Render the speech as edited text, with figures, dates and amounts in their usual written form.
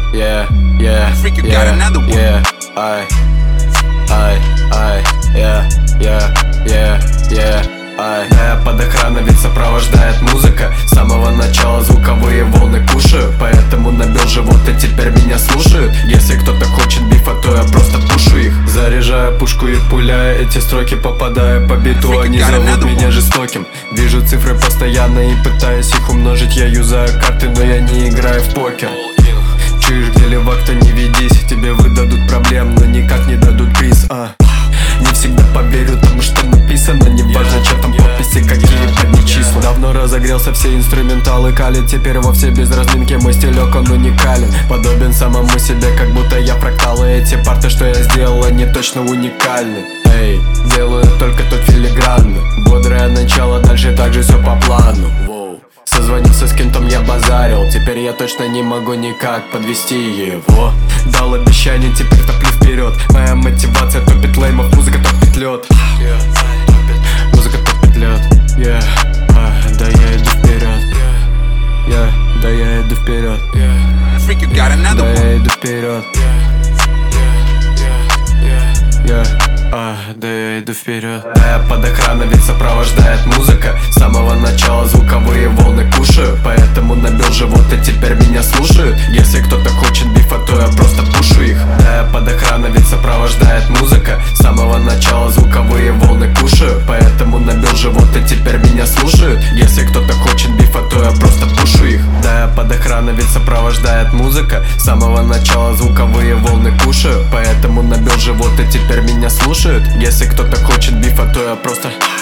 yeah, yeah, Freak, you got yeah, another one. yeah, yeah, yeah, yeah, yeah. Да, я под охраной, ведь сопровождает музыка. С самого начала звуковые волны кушаю, поэтому набил живот и теперь меня слушают. Если кто-то хочет бифа, то я просто пушу их. Заряжаю пушку и пуляю эти строки, попадая по биту. Они зовут меня жестоким. Вижу цифры постоянно и пытаюсь их умножить. Я юзаю карты, но я не играю в покер. Чуешь, где левак, то не ведись. Тебе выдадут проблем, но никак не дадут приз. Не всегда поверю тому, что написано. Неважно, что там подписи, какие подни числа. Давно разогрелся, все инструменталы калит. Теперь вовсе без разминки мой стилек, он уникален. Подобен самому себе, как будто я фрактал. И эти парты, что я сделал, они точно уникальны. Эй, делаю только тот филигранно. Бодрое начало, дальше также все по плану. Созвонился с кем-то, я базарил. Теперь я точно не могу никак подвести его. Дал обещание, теперь топлю вперед. Моя мотивация топит леймов, музыка топит лед. Музыка топит лед. Да я иду вперед. Да я иду вперед. Да я иду вперед. Да я иду вперед. Да я под охраной, ведь сопровождает музыка. С самого начала звуковые волны кушаю, поэтому набил живот и теперь меня слушают. Если кто-то хочет бифа, то я просто пушу их. Да я под охраной, ведь сопровождает музыка. С самого начала звуковые волны кушаю, поэтому набил живот и теперь меня слушают. Если кто-то хочет бифа, то я просто пушу их. Да я под охраной, ведь сопровождает музыка. С самого начала звуковые волны кушаю, поэтому набил живот и теперь меня слушают. Если кто-то хочет бифа, то я просто